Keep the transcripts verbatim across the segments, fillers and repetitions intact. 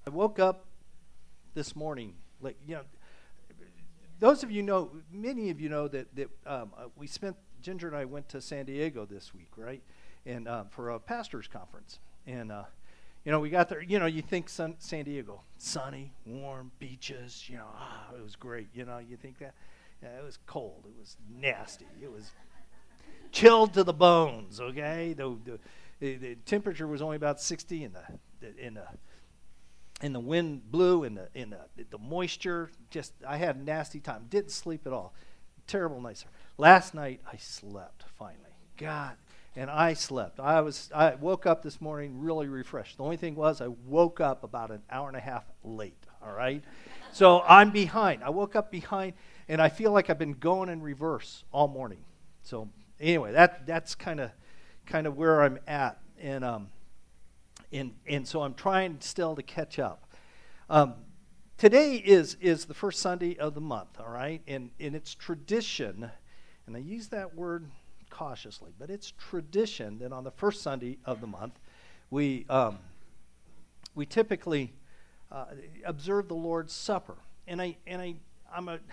I woke up this morning, like, you know, those of you know, many of you know that, that um, uh, we spent, Ginger and I went to San Diego this week, right? And uh, for a pastor's conference. And, uh, you know, we got there, you know, you think sun, San Diego, sunny, warm, beaches, you know, ah, it was great. You know, you think that, yeah, it was cold. It was nasty. It was chilled to the bones, okay? The, the, the, the temperature was only about sixty, and the, the, in the, and the wind blew, and the, and the, the moisture, just, I had a nasty time. Didn't sleep at all. Terrible night, sir. Last night, I slept, finally. God, and I slept. I was, I woke up this morning really refreshed. The only thing was I woke up about an hour and a half late, all right? So I'm behind. I woke up behind, and I feel like I've been going in reverse all morning. So anyway, that that's kind of kind of where I'm at. And um and and so I'm trying still to catch up. Um today is is the first Sunday of the month, all right? And and it's tradition, and I use that word cautiously, but it's tradition that on the first Sunday of the month, we um, we typically uh, observe the Lord's Supper. And I and I I'm a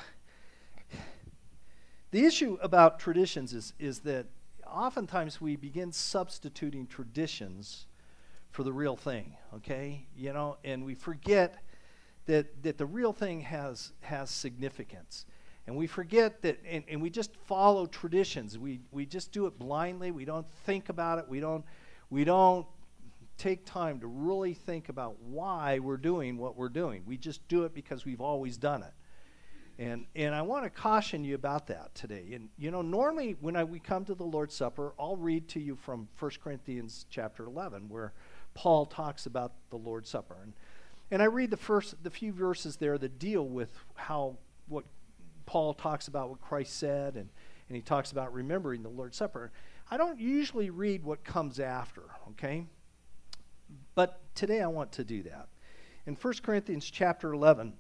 the issue about traditions is is that oftentimes we begin substituting traditions for the real thing, okay? You know, and we forget that that the real thing has has significance. And we forget that, and, and we just follow traditions. We we just do it blindly. We don't think about it. We don't we don't take time to really think about why we're doing what we're doing. We just do it because we've always done it. And and I want to caution you about that today. And you know, normally when I, we come to the Lord's Supper, I'll read to you from First Corinthians chapter eleven, where Paul talks about the Lord's Supper. And and I read the first the few verses there that deal with how what Paul talks about what Christ said, and, and he talks about remembering the Lord's Supper. I don't usually read what comes after, okay? But today I want to do that. In First Corinthians chapter eleven,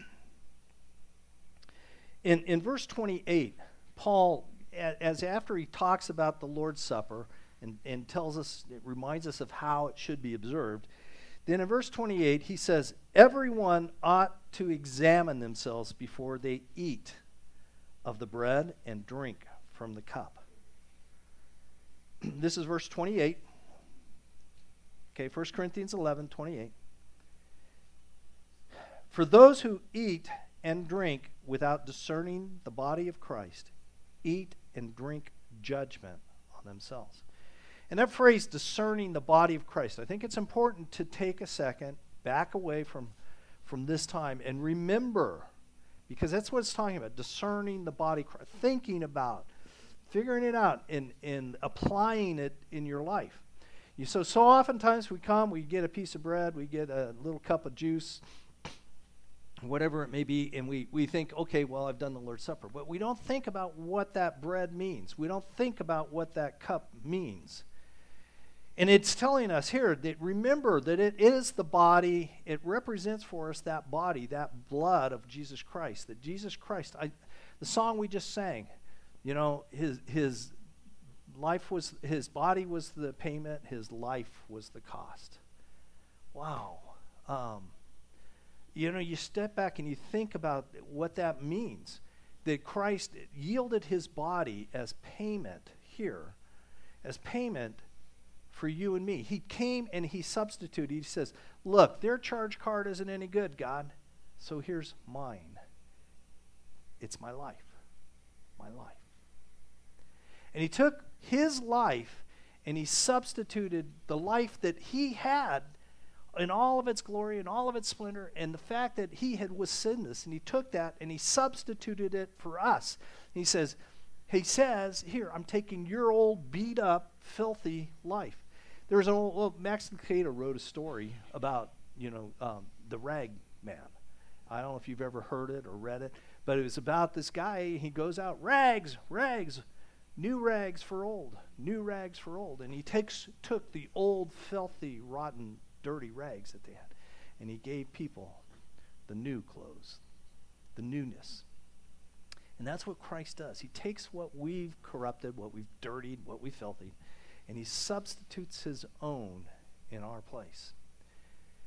in, in verse twenty-eight, Paul, as after he talks about the Lord's Supper and, and tells us, it reminds us of how it should be observed, then in verse twenty-eight he says, everyone ought to examine themselves before they eat of the bread and drink from the cup. This is verse twenty-eight. Okay, First Corinthians eleven, twenty-eight. For those who eat and drink without discerning the body of Christ, eat and drink judgment on themselves. And that phrase, discerning the body of Christ, I think it's important to take a second, back away from, from this time, and remember, because that's what it's talking about, discerning the body of Christ, thinking about, figuring it out, and, and applying it in your life. You, so, so oftentimes we come, we get a piece of bread, we get a little cup of juice, whatever it may be, and we, we think, okay, well, I've done the Lord's Supper. But we don't think about what that bread means. We don't think about what that cup means. And it's telling us here that remember that it is the body, it represents for us that body, that blood of Jesus Christ. That Jesus Christ, I, the song we just sang, you know, his his life was, his body was the payment, his life was the cost. Wow. Um, you know, you step back and you think about what that means. That Christ yielded his body as payment here, as payment for you and me. He came and he substituted. He says, look, their charge card isn't any good, God, so here's mine. It's my life. My life. And he took his life and he substituted the life that he had in all of its glory and all of its splendor, and the fact that he had was sinless, and he took that and he substituted it for us. And he says, he says, here, I'm taking your old beat up, filthy life. There was an old, well, Max Lucado wrote a story about, you know, um, the rag man. I don't know if you've ever heard it or read it, but it was about this guy. He goes out, rags, rags, new rags for old, new rags for old. And he takes took the old, filthy, rotten, dirty rags that they had, and he gave people the new clothes, the newness. And that's what Christ does. He takes what we've corrupted, what we've dirtied, what we've filthy, and he substitutes his own in our place.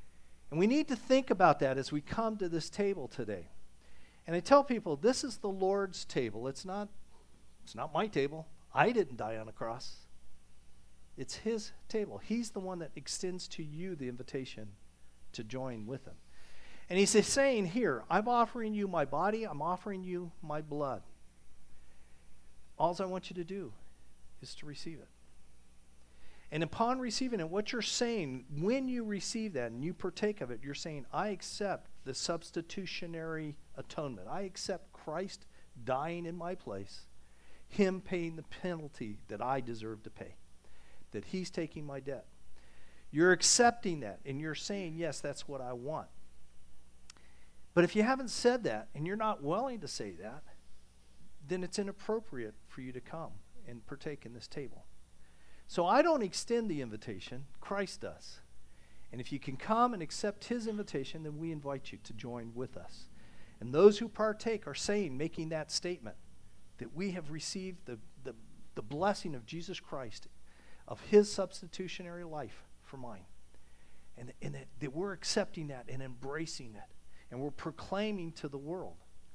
And we need to think about that as we come to this table today. And I tell people, this is the Lord's table. It's not, it's not my table. I didn't die on a cross. It's his table. He's the one that extends to you the invitation to join with him. And he's saying here, I'm offering you my body, I'm offering you my blood. All I want you to do is to receive it. And upon receiving it, what you're saying, when you receive that and you partake of it, you're saying, I accept the substitutionary atonement. I accept Christ dying in my place, him paying the penalty that I deserve to pay, that he's taking my debt. You're accepting that, and you're saying, yes, that's what I want. But if you haven't said that, and you're not willing to say that, then it's inappropriate for you to come and partake in this table. So I don't extend the invitation, Christ does. And if you can come and accept his invitation, then we invite you to join with us. And those who partake are saying, making that statement, that we have received the, the, the blessing of Jesus Christ, of his substitutionary life for mine. And, and that, that we're accepting that and embracing it. And we're proclaiming to the world,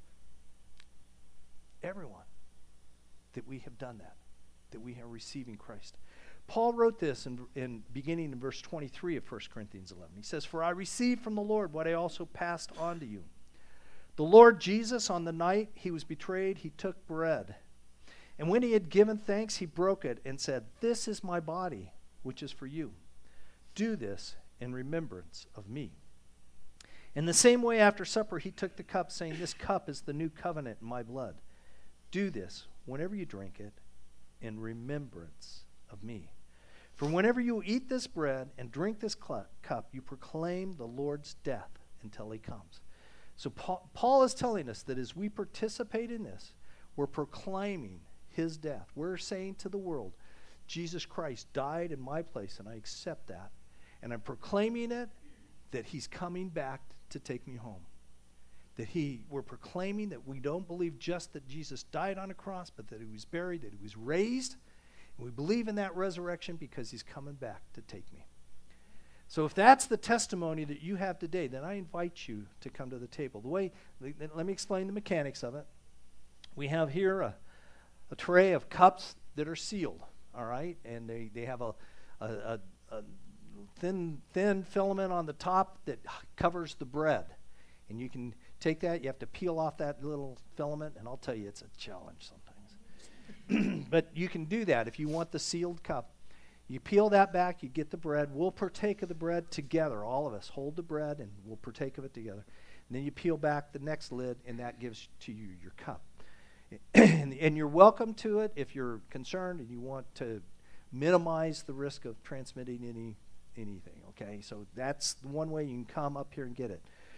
everyone, that we have done that, that we are receiving Christ. Paul wrote this in, in beginning in verse twenty-three of First Corinthians eleven. He says, for I received from the Lord what I also passed on to you. The Lord Jesus, on the night he was betrayed, he took bread. And when he had given thanks, he broke it and said, this is my body, which is for you. Do this in remembrance of me. In the same way, after supper, he took the cup, saying, this cup is the new covenant in my blood. Do this whenever you drink it in remembrance of me. For whenever you eat this bread and drink this cl- cup, you proclaim the Lord's death until he comes. So Paul, Paul is telling us that as we participate in this, we're proclaiming his death. We're saying to the world, Jesus Christ died in my place, and I accept that. And I'm proclaiming it, that he's coming back to take me home. That he, we're proclaiming that we don't believe just that Jesus died on a cross, but that he was buried, that he was raised. And we believe in that resurrection because he's coming back to take me. So if that's the testimony that you have today, then I invite you to come to the table. The way, let me explain the mechanics of it. We have here a, a tray of cups that are sealed, all right? And they, they have a, a, a, a thin thin filament on the top that covers the bread. And you can take that, you have to peel off that little filament, and I'll tell you, it's a challenge sometimes. But you can do that if you want the sealed cup. You peel that back, you get the bread. We'll partake of the bread together. All of us hold the bread, and we'll partake of it together. And then you peel back the next lid, and that gives to you your cup. and, and you're welcome to it if you're concerned and you want to minimize the risk of transmitting any anything, okay? So that's the one way you can come up here and get it.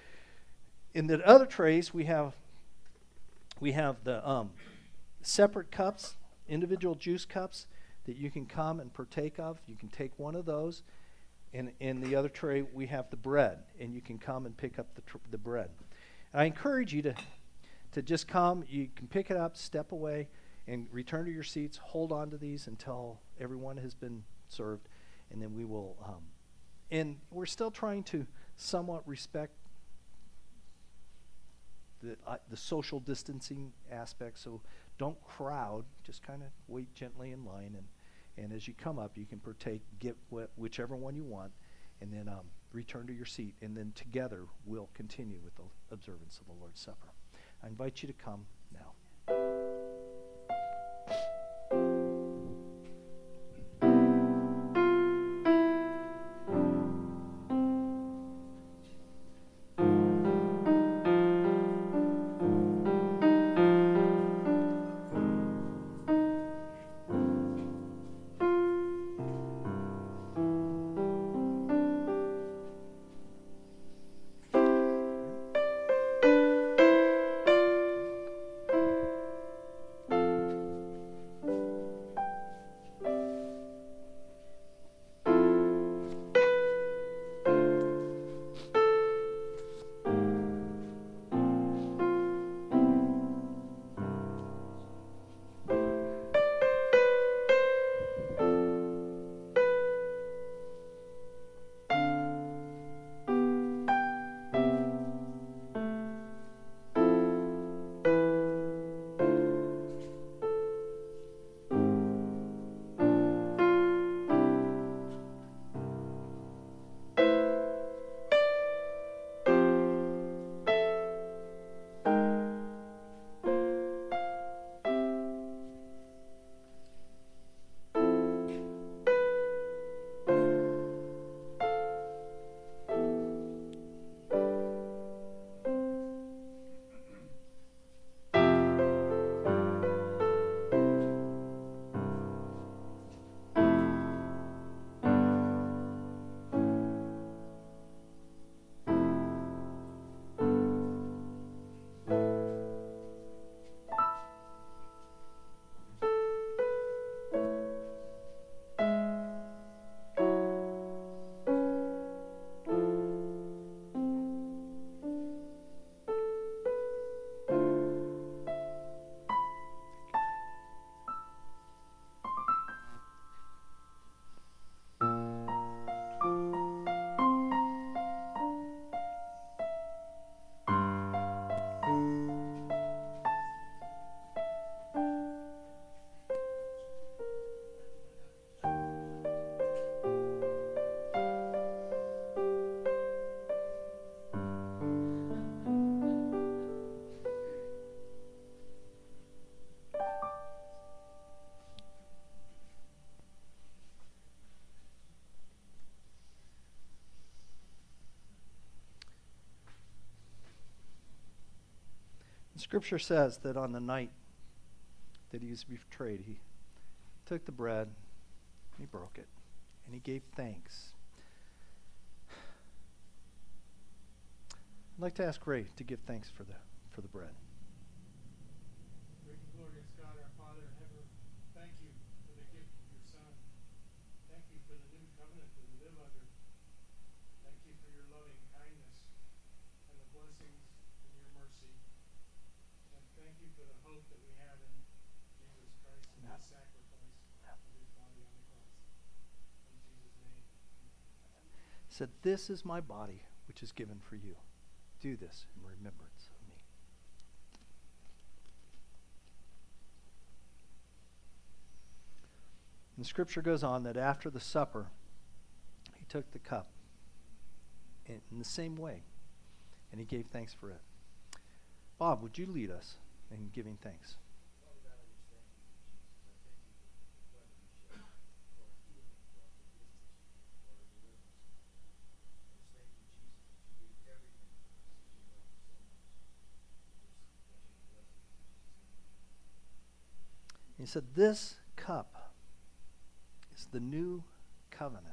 In the other trays, we have we have the um, separate cups, individual juice cups that you can come and partake of. You can take one of those. And in the other tray, we have the bread, and you can come and pick up the tr- the bread. And I encourage you to to just come. You can pick it up, step away, and return to your seats. Hold on to these until everyone has been served. And then we will, um, and we're still trying to somewhat respect the uh, the social distancing aspect. So don't crowd. Just kind of wait gently in line, and and as you come up, you can partake, get wh- whichever one you want, and then um, return to your seat. And then together we'll continue with the observance of the Lord's Supper. I invite you to come now. Scripture says that on the night that he was betrayed, he took the bread, and he broke it, and he gave thanks. I'd like to ask Ray to give thanks for the for the bread. Great and glorious God, our Father in heaven, thank you for the gift of your Son. Thank you for the new covenant that we live under. Thank you for your loving kindness and the blessings and your mercy. And thank you for the hope that we have in Jesus Christ and his sacrifice of his body on the cross. In Jesus' name. He said, "This is my body, which is given for you. Do this in remembrance of me." And the Scripture goes on that after the supper, he took the cup in, in the same way, and he gave thanks for it. Bob, would you lead us in giving thanks? He said, "This cup is the new covenant."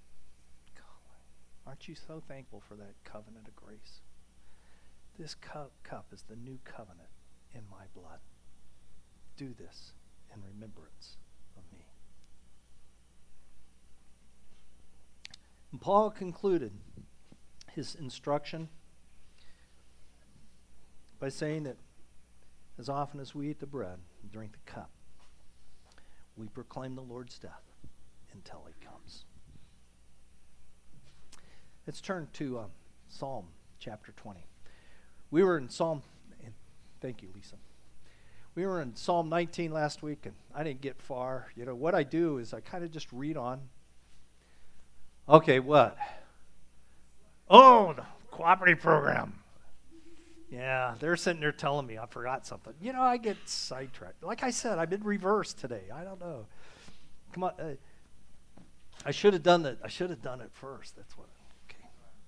Aren't you so thankful for that covenant of grace? This cup, cup is the new covenant in my blood. Do this in remembrance of me. And Paul concluded his instruction by saying that as often as we eat the bread and drink the cup, we proclaim the Lord's death until he comes. Let's turn to um, Psalm chapter twenty. We were in Psalm, and thank you, Lisa. We were in Psalm nineteen last week, and I didn't get far. You know, what I do is I kind of just read on. Okay, what? Oh, the cooperative program. Yeah, they're sitting there telling me I forgot something. You know, I get sidetracked. Like I said, I'm in reverse today. I don't know. Come on. Uh, I should have done that. I should have done it first. That's what. Okay.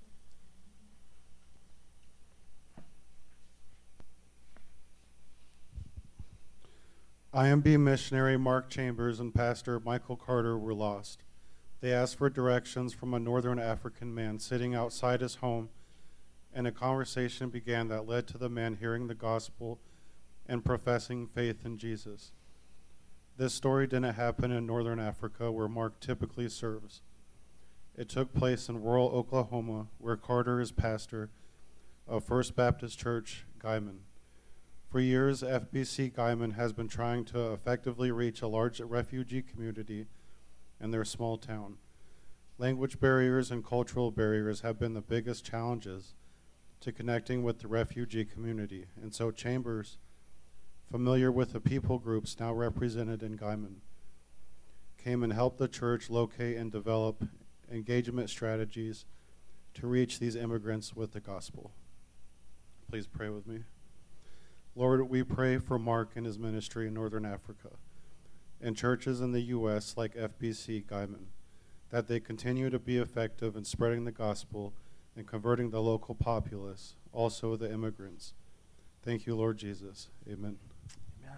I M B missionary Mark Chambers and Pastor Michael Carter were lost. They asked for directions from a northern African man sitting outside his home, and a conversation began that led to the man hearing the gospel and professing faith in Jesus. This story didn't happen in northern Africa, where Mark typically serves. It took place in rural Oklahoma, where Carter is pastor of First Baptist Church, Guyman. For years, F B C Guyman has been trying to effectively reach a large refugee community in their small town. Language barriers and cultural barriers have been the biggest challenges to connecting with the refugee community, and so Chambers, familiar with the people groups now represented in Guyman, came and helped the church locate and develop engagement strategies to reach these immigrants with the gospel. Please pray with me. Lord, we pray for Mark and his ministry in Northern Africa and churches in the U S like F B C Guyman, that they continue to be effective in spreading the gospel and converting the local populace, also the immigrants. Thank you, Lord Jesus. Amen. Amen.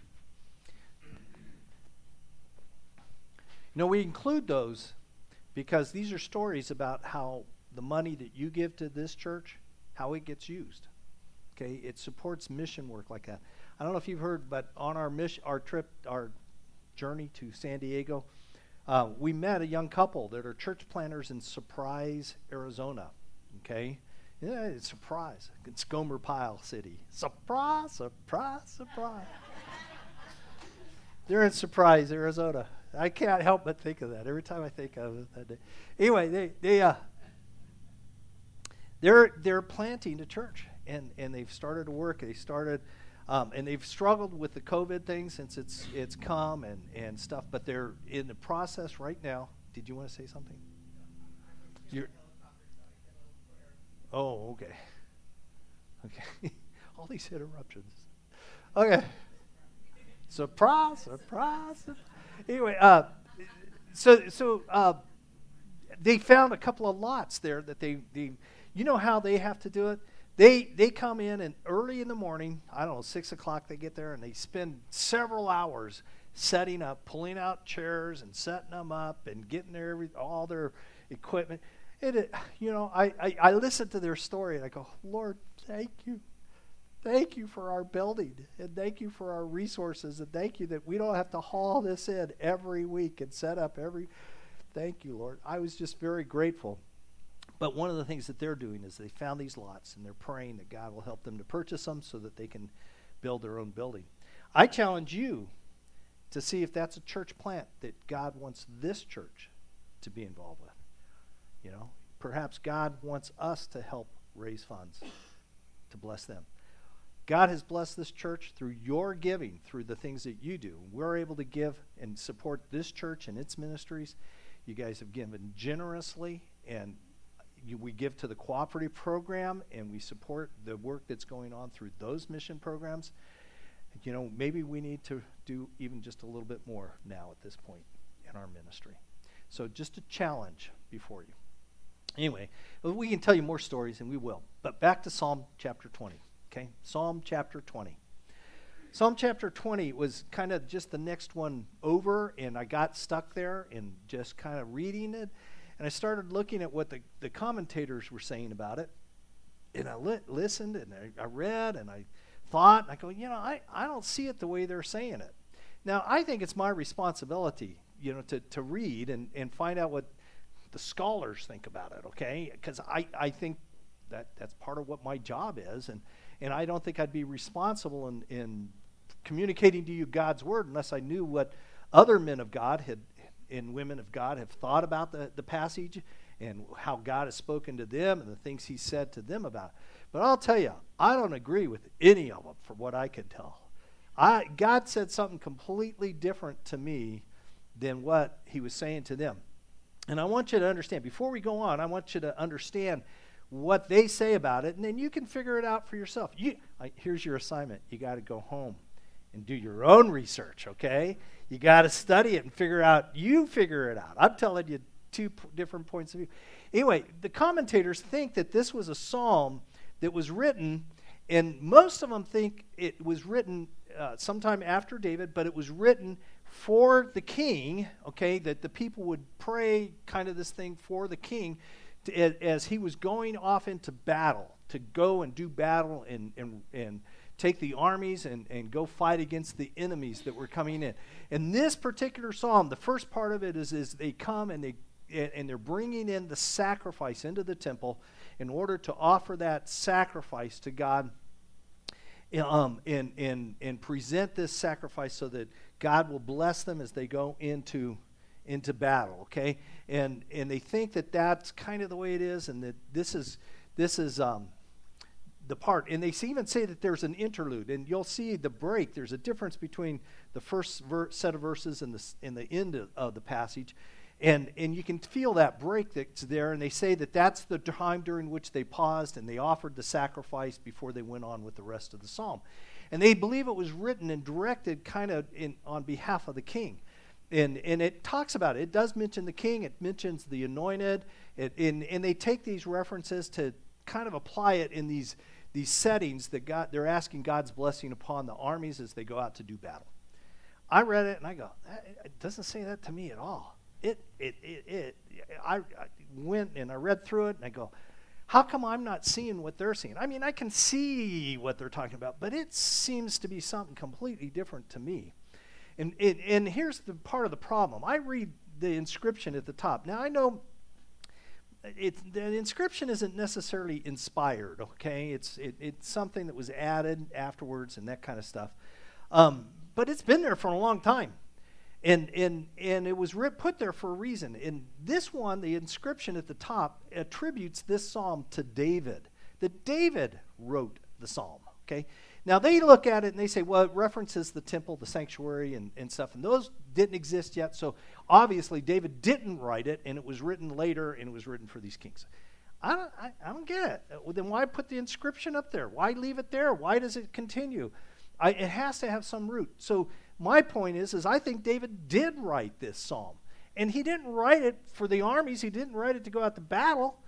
You know, we include those because these are stories about how the money that you give to this church, how it gets used. Okay, it supports mission work like that. I don't know if you've heard, but on our mission, our trip, our journey to San Diego, uh, we met a young couple that are church planters in Surprise, Arizona. Okay, yeah, it's Surprise. It's Gomer Pyle City. Surprise, surprise, surprise. They're in Surprise, Arizona. I can't help but think of that every time I think of it that day. Anyway, they they uh, they're they're planting a church. And, and they've started to work. They started, um, and they've struggled with the COVID thing since it's it's come and, and stuff. But they're in the process right now. Did you want to say something? You're, oh, okay. Okay. All these interruptions. Okay. Surprise! Surprise! surprise. Anyway, uh, so so uh, they found a couple of lots there that they, they you know how they have to do it. They they come in and early in the morning, I don't know, six o'clock they get there, and they spend several hours setting up, pulling out chairs and setting them up and getting their every, all their equipment. It, it you know, I, I, I listen to their story and I go, Lord, thank you. Thank you for our building, and thank you for our resources, and thank you that we don't have to haul this in every week and set up every, thank you, Lord. I was just very grateful. But one of the things that they're doing is they found these lots, and they're praying that God will help them to purchase them so that they can build their own building. I challenge you to see if that's a church plant that God wants this church to be involved with. You know, perhaps God wants us to help raise funds to bless them. God has blessed this church through your giving, through the things that you do. We're able to give and support this church and its ministries. You guys have given generously, and you, we give to the cooperative program, and we support the work that's going on through those mission programs. You know, maybe we need to do even just a little bit more now at this point in our ministry. So just a challenge before you. Anyway, we can tell you more stories, and we will. But back to Psalm chapter twenty. Okay, Psalm chapter twenty. Psalm chapter twenty was kind of just the next one over, and I got stuck there and just kind of reading it. And I started looking at what the, the commentators were saying about it. And I li- listened, and I, I read, and I thought, and I go, you know, I, I don't see it the way they're saying it. Now, I think it's my responsibility, you know, to, to read and, and find out what the scholars think about it, okay? Because I, I think that that's part of what my job is, and And I don't think I'd be responsible in, in communicating to you God's word unless I knew what other men of God had and women of God have thought about the, the passage and how God has spoken to them and the things he said to them about it. But I'll tell you, I don't agree with any of them from what I can tell. I God said something completely different to me than what he was saying to them. And I want you to understand, before we go on, I want you to understand what they say about it, and then you can figure it out for yourself. You, I, here's your assignment. You got to go home and do your own research, okay? You got to study it and figure out, you figure it out. I'm telling you two p- different points of view. Anyway, the commentators think that this was a psalm that was written, and most of them think it was written uh, sometime after David, but it was written for the king, okay, that the people would pray kind of this thing for the king, as he was going off into battle, to go and do battle and and, and take the armies and, and go fight against the enemies that were coming in. And this particular psalm, the first part of it is, is they come and, they, and they're bringing in the sacrifice into the temple in order to offer that sacrifice to God um, and, and, and present this sacrifice so that God will bless them as they go into into battle, okay? And and they think that that's kind of the way it is, and that this is this is um, the part. And they even say that there's an interlude, and you'll see the break. There's a difference between the first ver- set of verses and the and the end of, of the passage, and and you can feel that break that's there. And they say that that's the time during which they paused and they offered the sacrifice before they went on with the rest of the psalm. And they believe it was written and directed kind of in on behalf of the king. And and it talks about it. It does mention the king. It mentions the anointed. It, and, and they take these references to kind of apply it in these these settings that God, they're asking God's blessing upon the armies as they go out to do battle. I read it and I go, it doesn't say that to me at all. It it it, it I, I went and I read through it and I go, how come I'm not seeing what they're seeing? I mean, I can see what they're talking about, but it seems to be something completely different to me. And, and and here's the part of the problem. I read the inscription at the top. Now, I know it's, the inscription isn't necessarily inspired, okay? It's it, it's something that was added afterwards and that kind of stuff. Um, but it's been there for a long time. And and and it was re- put there for a reason. And this one, the inscription at the top, attributes this psalm to David. That David wrote the psalm, okay? Now, they look at it and they say, well, it references the temple, the sanctuary, and, and stuff. And those didn't exist yet. So, obviously, David didn't write it, and it was written later, and it was written for these kings. I don't, I, I don't get it. Well, then why put the inscription up there? Why leave it there? Why does it continue? I, it has to have some root. So, my point is, is I think David did write this psalm. And he didn't write it for the armies. He didn't write it to go out to battle.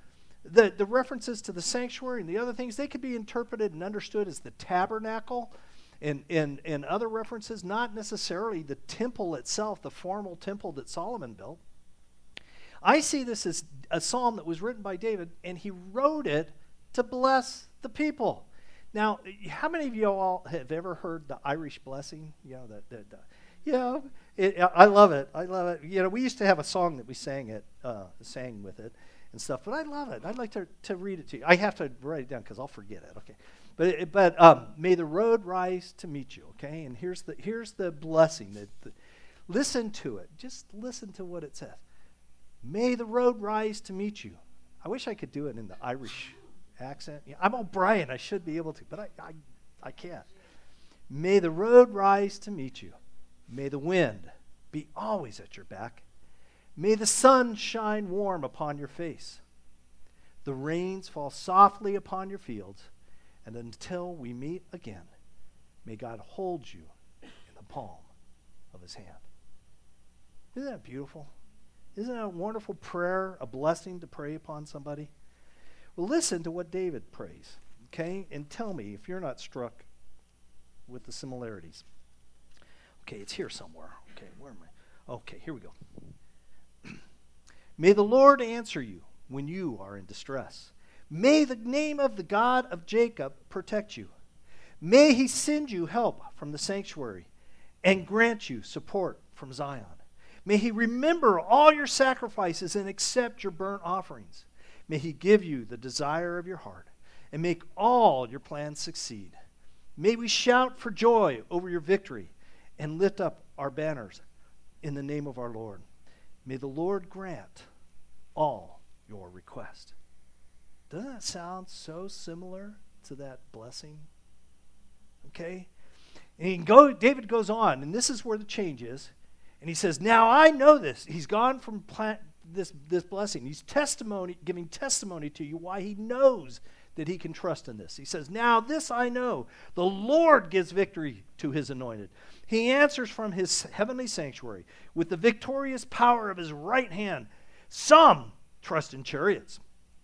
The, the references to the sanctuary and the other things, they could be interpreted and understood as the tabernacle and, and, and other references, not necessarily the temple itself, the formal temple that Solomon built. I see this as a psalm that was written by David, and he wrote it to bless the people. Now, how many of you all have ever heard the Irish blessing? You know, the, the, the, you know, it, I love it. I love it. You know, we used to have a song that we sang it, uh, sang with it and stuff, but I love it. I'd like to, to read it to you. I have to write it down because I'll forget it. Okay, but it, but um, may the road rise to meet you. Okay, and here's the here's the blessing. That the, listen to it. Just listen to what it says. May the road rise to meet you. I wish I could do it in the Irish accent. Yeah, I'm O'Brien. I should be able to, but I, I I can't. May the road rise to meet you. May the wind be always at your back. May the sun shine warm upon your face. The rains fall softly upon your fields. And until we meet again, may God hold you in the palm of his hand. Isn't that beautiful? Isn't that a wonderful prayer, a blessing to pray upon somebody? Well, listen to what David prays, okay? And tell me if you're not struck with the similarities. Okay, it's here somewhere. Okay, where am I? Okay, here we go. May the Lord answer you when you are in distress. May the name of the God of Jacob protect you. May he send you help from the sanctuary and grant you support from Zion. May he remember all your sacrifices and accept your burnt offerings. May he give you the desire of your heart and make all your plans succeed. May we shout for joy over your victory and lift up our banners in the name of our Lord. May the Lord grant all your requests. Doesn't that sound so similar to that blessing? Okay? And he go, David goes on, and this is where the change is. And he says, now I know this. He's gone from plant, this, this blessing. He's testimony, giving testimony to you why he knows that he can trust in this. He says, now this I know. The Lord gives victory to his anointed. He answers from his heavenly sanctuary with the victorious power of his right hand. Some trust in chariots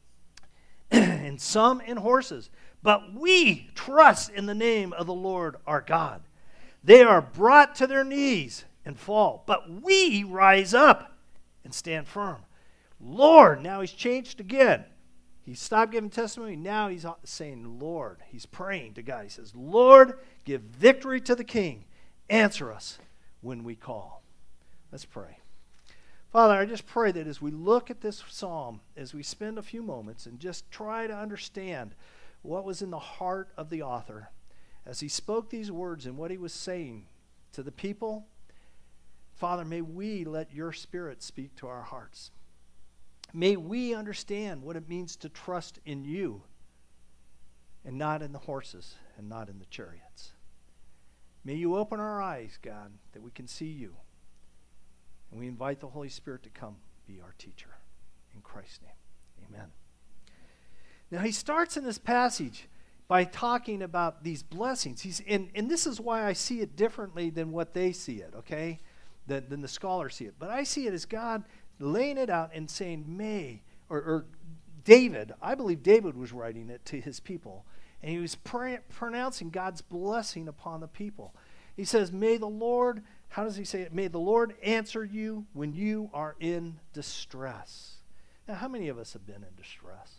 and some in horses, but we trust in the name of the Lord our God. They are brought to their knees and fall, but we rise up and stand firm. Lord, now he's changed again. He stopped giving testimony. Now he's saying, Lord, he's praying to God. He says, Lord, give victory to the king. Answer us when we call. Let's pray. Father, I just pray that as we look at this psalm, as we spend a few moments and just try to understand what was in the heart of the author, as he spoke these words and what he was saying to the people, Father, may we let your Spirit speak to our hearts. May we understand what it means to trust in you and not in the horses and not in the chariots. May you open our eyes, God, that we can see you. And we invite the Holy Spirit to come be our teacher. In Christ's name, amen. Now he starts in this passage by talking about these blessings. He's and, and this is why I see it differently than what they see it, okay? Than, than the scholars see it. But I see it as God laying it out and saying, may, or, or David, I believe David was writing it to his people. And he was pray, pronouncing God's blessing upon the people. He says, may the Lord, how does he say it? May the Lord answer you when you are in distress. Now, how many of us have been in distress?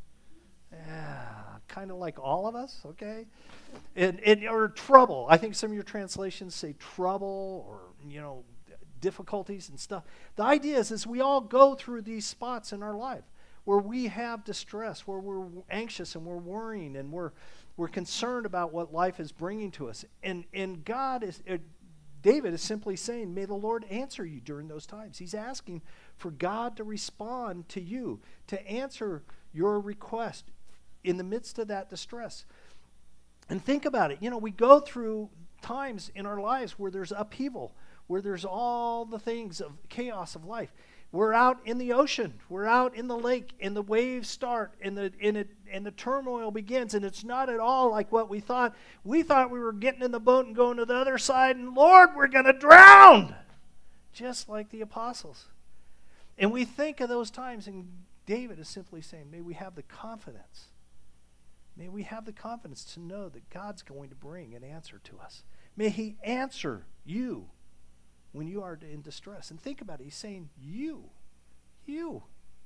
Yeah, kind of like all of us, okay? And, and or trouble. I think some of your translations say trouble or, you know, difficulties and stuff. The idea is, is we all go through these spots in our life where we have distress, where we're anxious and we're worrying and we're we're concerned about what life is bringing to us. And and God is, uh, David is simply saying, may the Lord answer you during those times. He's asking for God to respond to you, to answer your request in the midst of that distress. And think about it. You know, we go through times in our lives where there's upheaval, where there's all the things of chaos of life. We're out in the ocean. We're out in the lake, and the waves start, and the and it and the turmoil begins, and it's not at all like what we thought. We thought we were getting in the boat and going to the other side, and Lord, we're going to drown, just like the apostles. And we think of those times, and David is simply saying, may we have the confidence. May we have the confidence to know that God's going to bring an answer to us. May he answer you when you are in distress. And think about it. He's saying you. You.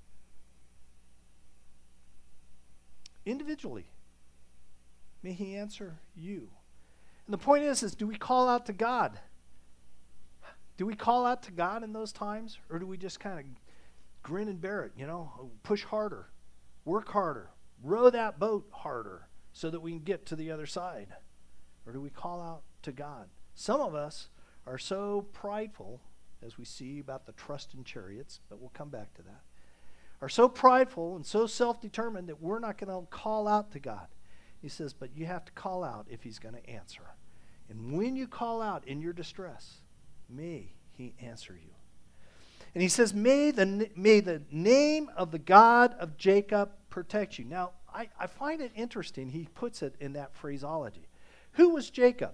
Individually. May he answer you. And the point is, is do we call out to God? Do we call out to God in those times? Or do we just kind of grin and bear it, you know? Push harder. Work harder. Row that boat harder so that we can get to the other side? Or do we call out to God? Some of us are so prideful, as we see about the trust in chariots, but we'll come back to that, are so prideful and so self-determined that we're not going to call out to God. He says, but you have to call out if he's going to answer. And when you call out in your distress, may he answer you. And he says, may the, may the name of the God of Jacob protect you. Now, I, I find it interesting he puts it in that phraseology. Who was Jacob?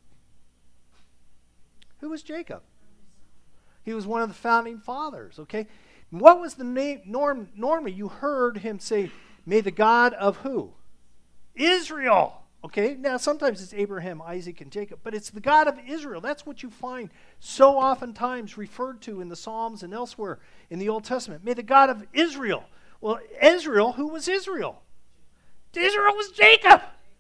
Who was Jacob? He was one of the founding fathers, okay? What was the name? Norm, normally, you heard him say, may the God of who? Israel. Okay, now sometimes it's Abraham, Isaac, and Jacob, but it's the God of Israel. That's what you find so oftentimes referred to in the Psalms and elsewhere in the Old Testament. May the God of Israel. Well, Israel, who was Israel? Israel was Jacob.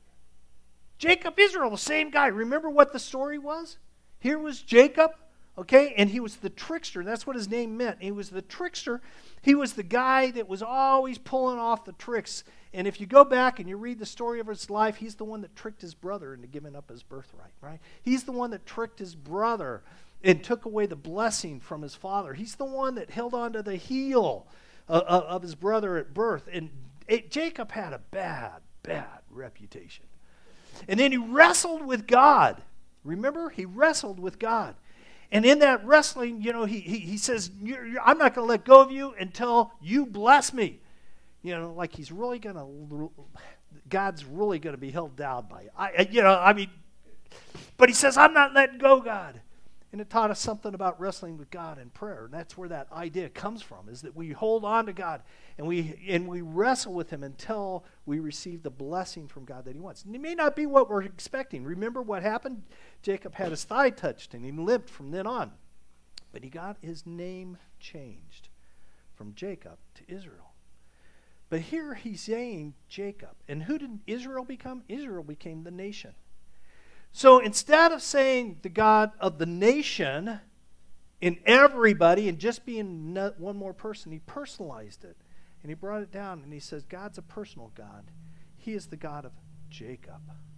Jacob, Israel, the same guy. Remember what the story was? Here was Jacob, okay, and he was the trickster. That's what his name meant. He was the trickster. He was the guy that was always pulling off the tricks. And if you go back and you read the story of his life, he's the one that tricked his brother into giving up his birthright, right? He's the one that tricked his brother and took away the blessing from his father. He's the one that held on to the heel of, of, of his brother at birth. And it, Jacob had a bad, bad reputation. And then he wrestled with God. Remember? He wrestled with God. And in that wrestling, you know, he, he, he says, you're, you're, I'm not going to let go of you until you bless me. You know, like he's really going to, God's really going to be held down by it. I, you know, I mean, but he says, I'm not letting go, God. And it taught us something about wrestling with God and prayer. And that's where that idea comes from, is that we hold on to God and we and we wrestle with him until we receive the blessing from God that he wants. And it may not be what we're expecting. Remember what happened? Jacob had his thigh touched and he limped from then on. But he got his name changed from Jacob to Israel. But here he's saying Jacob. And who did Israel become? Israel became the nation. So instead of saying the God of the nation in everybody and just being one more person, he personalized it. And he brought it down and he says, God's a personal God. He is the God of Jacob.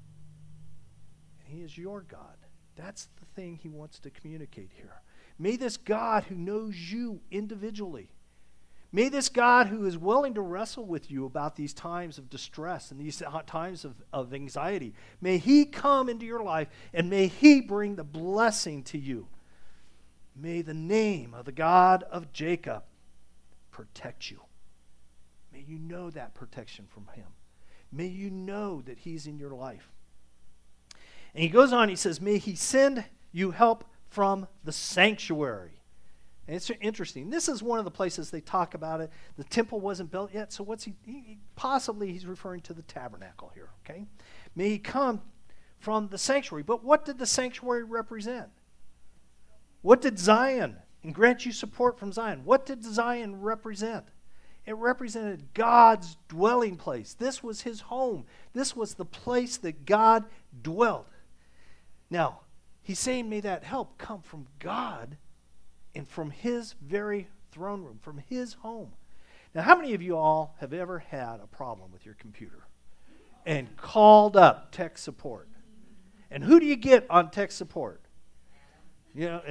And he is your God. That's the thing he wants to communicate here. May this God who knows you individually, may this God who is willing to wrestle with you about these times of distress and these times of, of anxiety, may he come into your life and may he bring the blessing to you. May the name of the God of Jacob protect you. May you know that protection from him. May you know that he's in your life. And he goes on, he says, may he send you help from the sanctuary. And it's interesting. This is one of the places they talk about it. The temple wasn't built yet, so what's he, he possibly he's referring to the tabernacle here, okay? May he come from the sanctuary. But what did the sanctuary represent? What did Zion, and grant you support from Zion, what did Zion represent? It represented God's dwelling place. This was his home. This was the place that God dwelt. Now, he's saying, may that help come from God and from his very throne room, from his home. Now, how many of you all have ever had a problem with your computer and called up tech support? And who do you get on tech support? You know,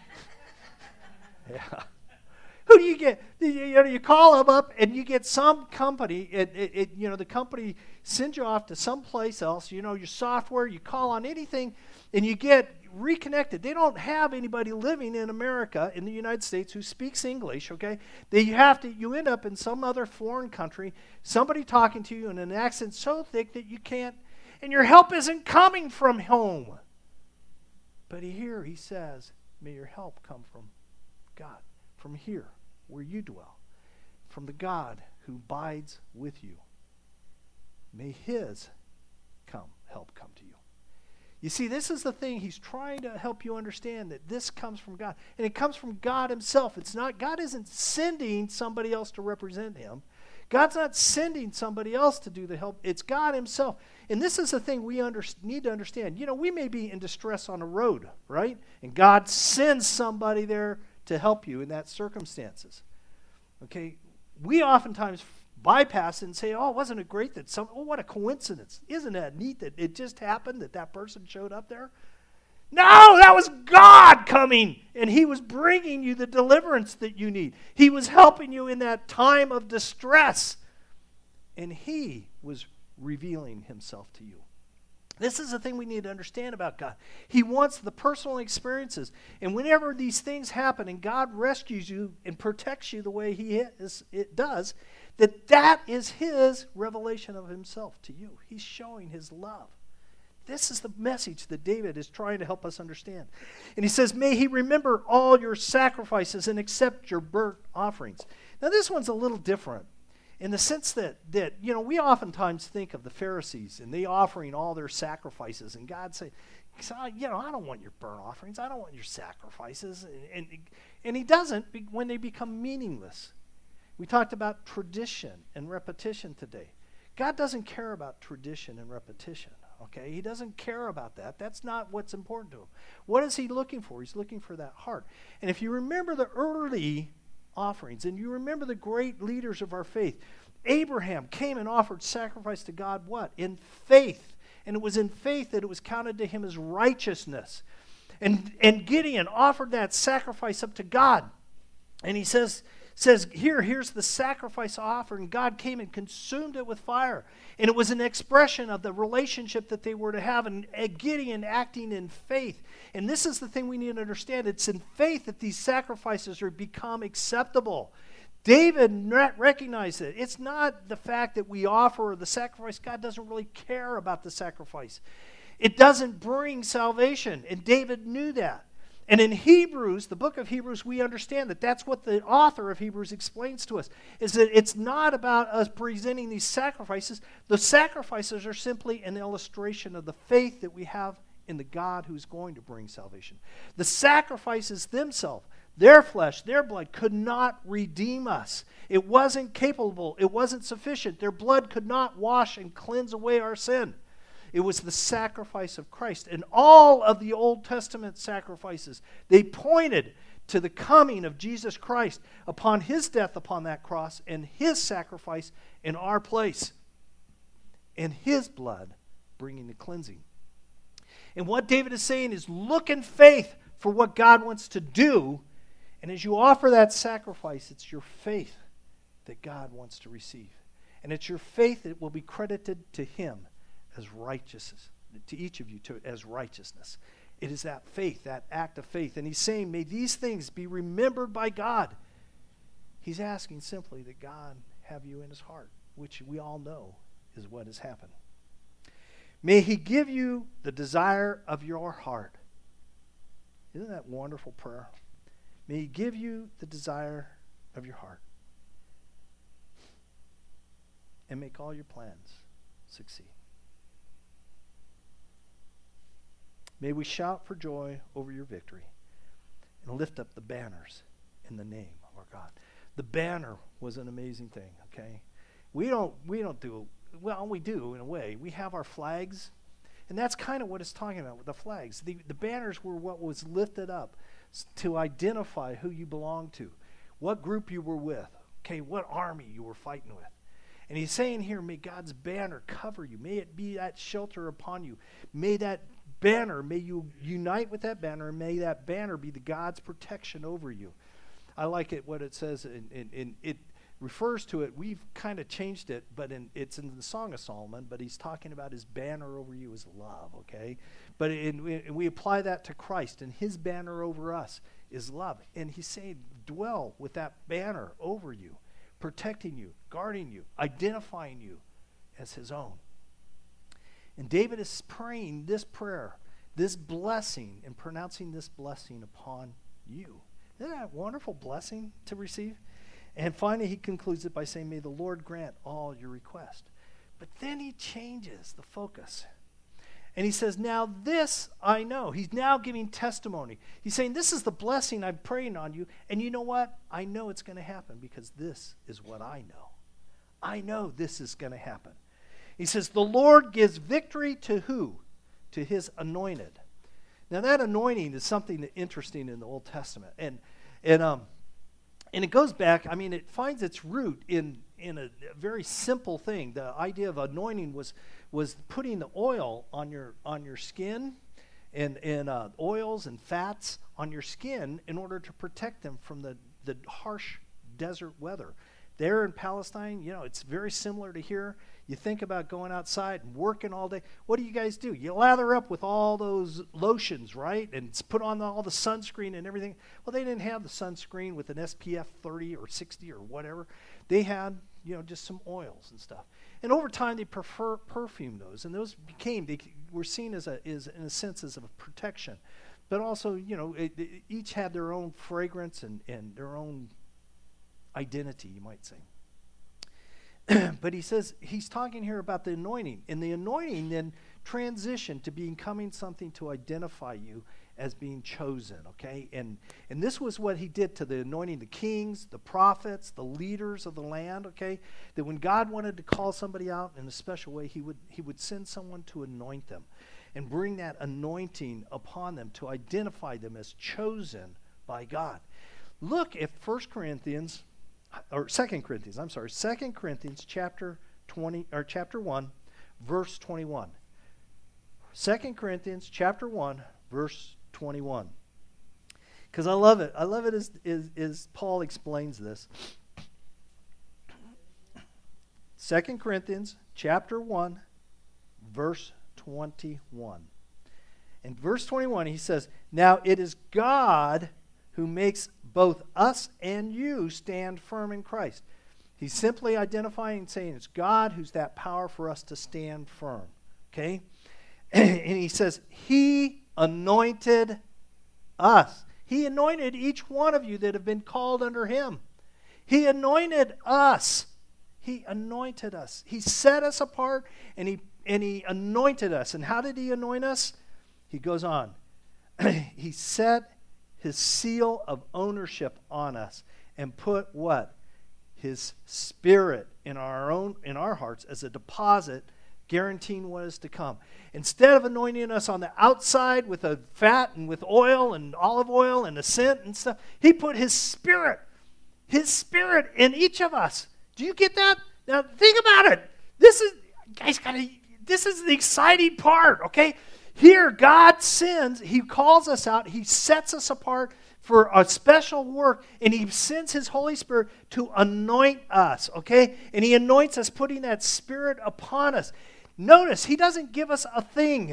yeah. Who do you get? You, you know, you call them up and you get some company. It, it, it, you know, the company sends you off to someplace else. You know, your software. You call on anything, and you get reconnected. They don't have anybody living in America, in the United States, who speaks English. Okay, they have to. You end up in some other foreign country. Somebody talking to you in an accent so thick that you can't, and your help isn't coming from home. But here he says, "May your help come from God, from here." Where you dwell. from the God who abides with you. May his come help come to you. You see, this is the thing. He's trying to help you understand that this comes from God. And it comes from God himself. It's not, God isn't sending somebody else to represent him. God's not sending somebody else to do the help. It's God himself. And this is the thing we under, need to understand. You know, we may be in distress on a road, right? And God sends somebody there to help you in that circumstances. Okay? We oftentimes bypass it and say, oh, wasn't it great that some, oh, what a coincidence. Isn't that neat that it just happened that that person showed up there? No, that was God coming, and he was bringing you the deliverance that you need. He was helping you in that time of distress, and he was revealing himself to you. This is the thing we need to understand about God. He wants the personal experiences, and whenever these things happen and God rescues you and protects you the way he is, it does, that that is his revelation of himself to you. He's showing his love. This is the message that David is trying to help us understand. And he says, may he remember all your sacrifices and accept your burnt offerings. Now this one's a little different in the sense that, that you know, we oftentimes think of the Pharisees and they offering all their sacrifices. And God said, you know, I don't want your burnt offerings. I don't want your sacrifices. And, and, and he doesn't be, when they become meaningless. We talked about tradition and repetition today. God doesn't care about tradition and repetition. Okay, he doesn't care about that. That's not what's important to him. What is he looking for? He's looking for that heart. And if you remember the early offerings, and you remember the great leaders of our faith, Abraham came and offered sacrifice to God, what? In faith. And it was in faith that it was counted to him as righteousness. And, and Gideon offered that sacrifice up to God. And he says, says, here, here's the sacrifice offered, and God came and consumed it with fire. And it was an expression of the relationship that they were to have, and Gideon acting in faith. And this is the thing we need to understand. It's in faith that these sacrifices are become acceptable. David recognized it. It's not the fact that we offer the sacrifice. God doesn't really care about the sacrifice. It doesn't bring salvation, and David knew that. And in Hebrews, the book of Hebrews, we understand that that's what the author of Hebrews explains to us, is that it's not about us presenting these sacrifices. The sacrifices are simply an illustration of the faith that we have in the God who's going to bring salvation. The sacrifices themselves, their flesh, their blood, could not redeem us. It wasn't capable. It wasn't sufficient. Their blood could not wash and cleanse away our sin. It was the sacrifice of Christ. And all of the Old Testament sacrifices, they pointed to the coming of Jesus Christ upon his death upon that cross and his sacrifice in our place. And his blood bringing the cleansing. And what David is saying is look in faith for what God wants to do. And as you offer that sacrifice, it's your faith that God wants to receive. And it's your faith that will be credited to him as righteousness, to each of you to, as righteousness. It is that faith, that act of faith. And he's saying, may these things be remembered by God. He's asking simply that God have you in his heart, which we all know is what has happened. May he give you the desire of your heart. Isn't that wonderful prayer? May he give you the desire of your heart and make all your plans succeed. May we shout for joy over your victory and lift up the banners in the name of our God. The banner was an amazing thing, okay? We don't we don't do, well, we do in a way. We have our flags, and that's kind of what it's talking about with the flags. The, the banners were what was lifted up to identify who you belonged to, what group you were with, okay, what army you were fighting with. And he's saying here, may God's banner cover you. May it be that shelter upon you. May that banner, may you unite with that banner, and may that banner be the God's protection over you. I like it what it says, in, in, in it refers to it, we've kind of changed it, but in, it's in the Song of Solomon, but he's talking about his banner over you is love, okay? But in, in, we apply that to Christ, and his banner over us is love. And he's saying, dwell with that banner over you, protecting you, guarding you, identifying you as his own. And David is praying this prayer, this blessing, and pronouncing this blessing upon you. Isn't that a wonderful blessing to receive? And finally, he concludes it by saying, may the Lord grant all your requests. But then he changes the focus. And he says, now this I know. He's now giving testimony. He's saying, this is the blessing I'm praying on you. And you know what? I know it's going to happen because this is what I know. I know this is going to happen. He says, the Lord gives victory to who? To his anointed. Now that anointing is something that interesting in the Old Testament. And and um and it goes back, I mean, it finds its root in in a, a very simple thing. The idea of anointing was was putting the oil on your on your skin and, and uh, oils and fats on your skin in order to protect them from the, the harsh desert weather. There in Palestine, you know, it's very similar to here. You think about going outside and working all day. What do you guys do? You lather up with all those lotions, right? And put on all the sunscreen and everything. Well, they didn't have the sunscreen with an S P F thirty or sixty or whatever. They had, you know, just some oils and stuff. And over time, they prefer perfume those. And those became, they were seen as, a, as in a sense, as a protection. But also, you know, it, it, each had their own fragrance and, and their own identity, you might say. But he says, he's talking here about the anointing. And the anointing then transitioned to becoming something to identify you as being chosen, okay? And and this was what he did to the anointing the kings, the prophets, the leaders of the land, okay? That when God wanted to call somebody out in a special way, he would he would send someone to anoint them and bring that anointing upon them to identify them as chosen by God. Look at First Corinthians or Second Corinthians, I'm sorry, Second Corinthians chapter twenty or chapter one, verse twenty-one. Second Corinthians chapter one, verse twenty-one. Because I love it. I love it as, as, as Paul explains this. Second Corinthians chapter one, verse twenty-one. In verse twenty-one, he says, now it is God who makes both us and you stand firm in Christ. He's simply identifying and saying it's God who's that power for us to stand firm. Okay? And he says, he anointed us. He anointed each one of you that have been called under him. He anointed us. He anointed us. He set us apart and he and he anointed us. And how did he anoint us? He goes on. He set his seal of ownership on us and put what? His spirit in our own in our hearts as a deposit guaranteeing what is to come. Instead of anointing us on the outside with a fat and with oil and olive oil and a scent and stuff, he put his spirit, his spirit in each of us. Do you get that? Now think about it. This is, guys, gotta, this is the exciting part, okay? Here, God sends, he calls us out, he sets us apart for a special work, and he sends his Holy Spirit to anoint us, okay? And he anoints us, putting that Spirit upon us. Notice, he doesn't give us a thing.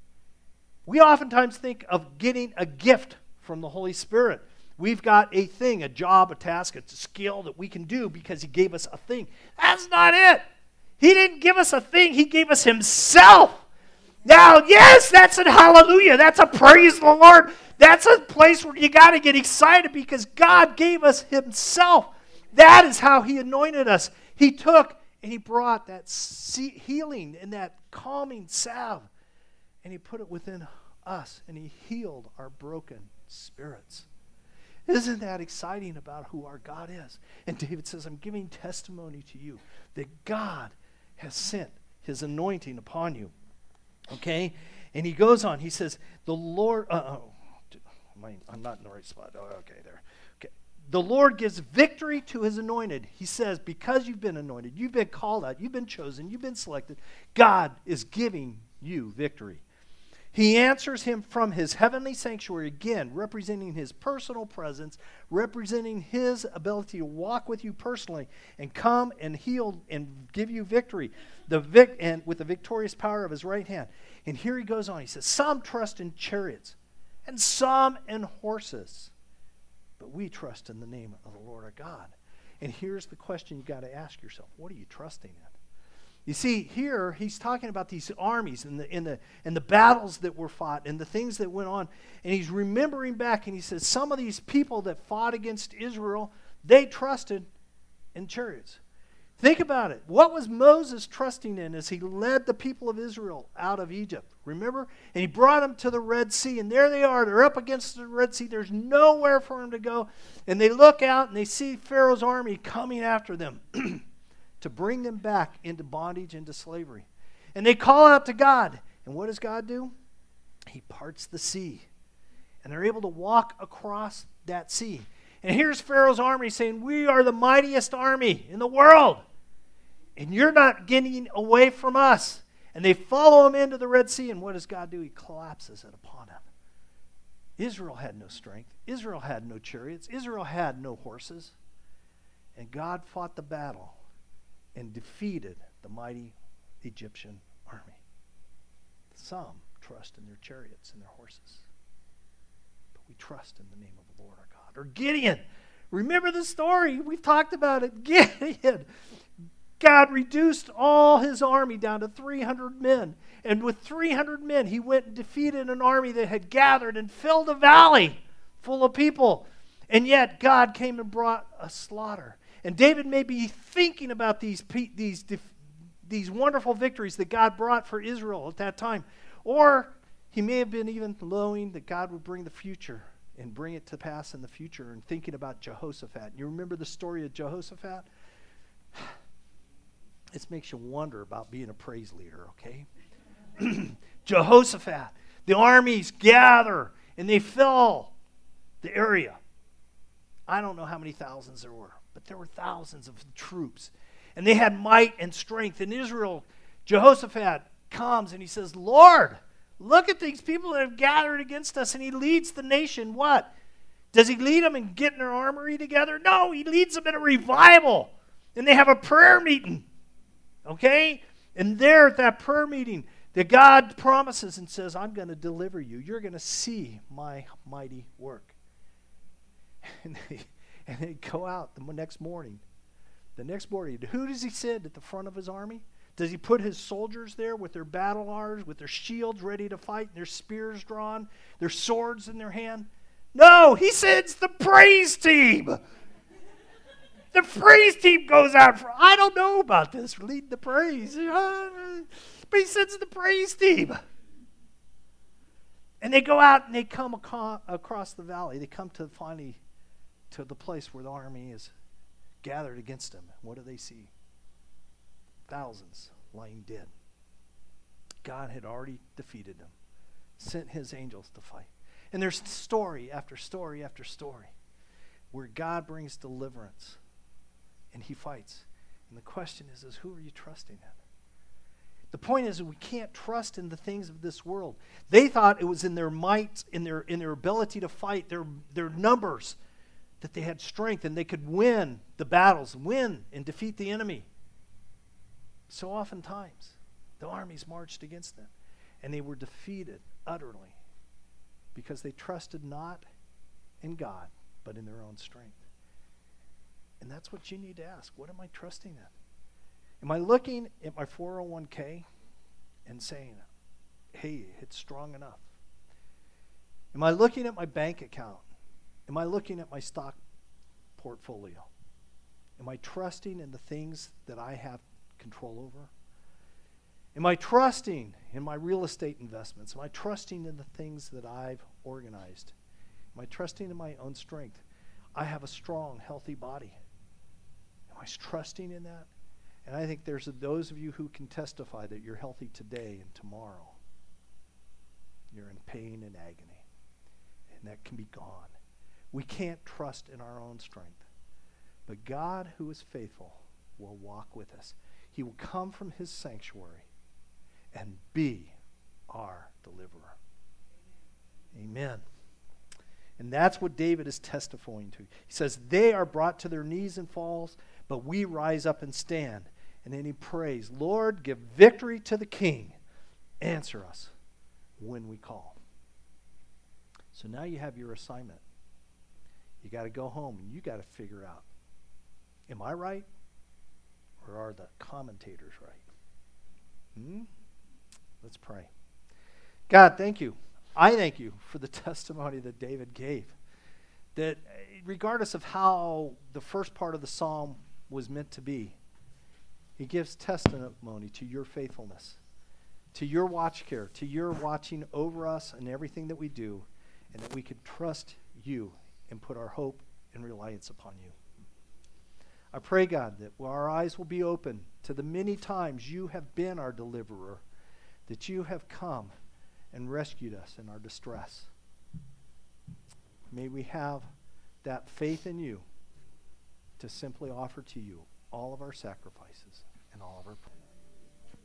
We oftentimes think of getting a gift from the Holy Spirit. We've got a thing, a job, a task, a skill that we can do because he gave us a thing. That's not it. He didn't give us a thing. He gave us himself. Now, yes, that's a hallelujah. That's a praise the Lord. That's a place where you got to get excited because God gave us himself. That is how he anointed us. He took and he brought that healing and that calming salve and he put it within us and he healed our broken spirits. Isn't that exciting about who our God is? And David says, I'm giving testimony to you that God has sent his anointing upon you. Okay? And he goes on. He says, the Lord, uh, oh, I'm not in the right spot. Oh, okay, there. Okay. The Lord gives victory to his anointed. He says, because you've been anointed, you've been called out, you've been chosen, you've been selected, God is giving you victory. He answers him from his heavenly sanctuary, again, representing his personal presence, representing his ability to walk with you personally and come and heal and give you victory, the vic- and with the victorious power of his right hand. And here he goes on. He says, some trust in chariots and some in horses, but we trust in the name of the Lord our God. And here's the question you got to ask yourself. What are you trusting in? You see, here he's talking about these armies and the, and, the, and the battles that were fought and the things that went on. And he's remembering back and he says, some of these people that fought against Israel, they trusted and chariots. Think about it. What was Moses trusting in as he led the people of Israel out of Egypt? Remember? And he brought them to the Red Sea, and there they are. They're up against the Red Sea. There's nowhere for them to go. And they look out, and they see Pharaoh's army coming after them to bring them back into bondage, into slavery. And they call out to God. And what does God do? He parts the sea. And they're able to walk across that sea. And here's Pharaoh's army saying, we are the mightiest army in the world. And you're not getting away from us. And they follow him into the Red Sea. And what does God do? He collapses it upon him. Israel had no strength. Israel had no chariots. Israel had no horses. And God fought the battle and defeated the mighty Egyptian army. Some trust in their chariots and their horses. But we trust in the name of the Lord our God. Or Gideon. Remember the story. We've talked about it. Gideon. God reduced all his army down to three hundred men. And with three hundred men, he went and defeated an army that had gathered and filled a valley full of people. And yet God came and brought a slaughter. And David may be thinking about these, these, these wonderful victories that God brought for Israel at that time. Or he may have been even knowing that God would bring the future and bring it to pass in the future, and thinking about Jehoshaphat. You remember the story of Jehoshaphat? It makes you wonder about being a praise leader, okay? Jehoshaphat, the armies gather, and they fill the area. I don't know how many thousands there were, but there were thousands of troops. And they had might and strength. In Israel, Jehoshaphat comes and he says, Lord, look at these people that have gathered against us. And he leads the nation. What? Does he lead them in getting their armory together? No, he leads them in a revival. And they have a prayer meeting. Okay? And there at that prayer meeting, that God promises and says, I'm going to deliver you. You're going to see my mighty work. And they, and they go out the next morning. The next morning, who does he send at the front of his army? Does he put his soldiers there with their battle arms, with their shields ready to fight, and their spears drawn, their swords in their hand? No, he sends the praise team. The praise team goes out for, I don't know about this, lead the praise. But he sends the praise team. And they go out and they come aco- across the valley. They come to finally to the place where the army is gathered against them. What do they see? Thousands lying dead. God had already defeated them, sent his angels to fight. And there's story after story after story where God brings deliverance and he fights. And the question is, is who are you trusting in? The point is that we can't trust in the things of this world. They thought it was in their might, in their in their ability to fight, their their numbers, that they had strength and they could win the battles, win and defeat the enemy. So oftentimes, the armies marched against them, and they were defeated utterly because they trusted not in God, but in their own strength. And that's what you need to ask. What am I trusting in? Am I looking at my four oh one k and saying, hey, it's strong enough? Am I looking at my bank account? Am I looking at my stock portfolio? Am I trusting in the things that I have control over? Am I trusting in my real estate investments? Am I trusting in the things that I've organized? Am I trusting in my own strength? I have a strong, healthy body. Am I trusting in that? And I think there's those of you who can testify that you're healthy today and tomorrow. You're in pain and agony. And that can be gone. We can't trust in our own strength. But God, who is faithful, will walk with us. He will come from his sanctuary and be our deliverer. Amen. And that's what David is testifying to. He says, they are brought to their knees and falls, but we rise up and stand. And then he prays, Lord, give victory to the king. Answer us when we call. So now you have your assignment. You got to go home and you got to figure out, am I right? Or are the commentators right? Hmm? Let's pray. God, thank you. I thank you for the testimony that David gave. That regardless of how the first part of the psalm was meant to be. He gives testimony to your faithfulness, to your watch care, to your watching over us and everything that we do, and that we could trust you and put our hope and reliance upon you. I pray, God, that our eyes will be open to the many times you have been our deliverer, that you have come and rescued us in our distress. May we have that faith in you to simply offer to you all of our sacrifices and all of our prayers.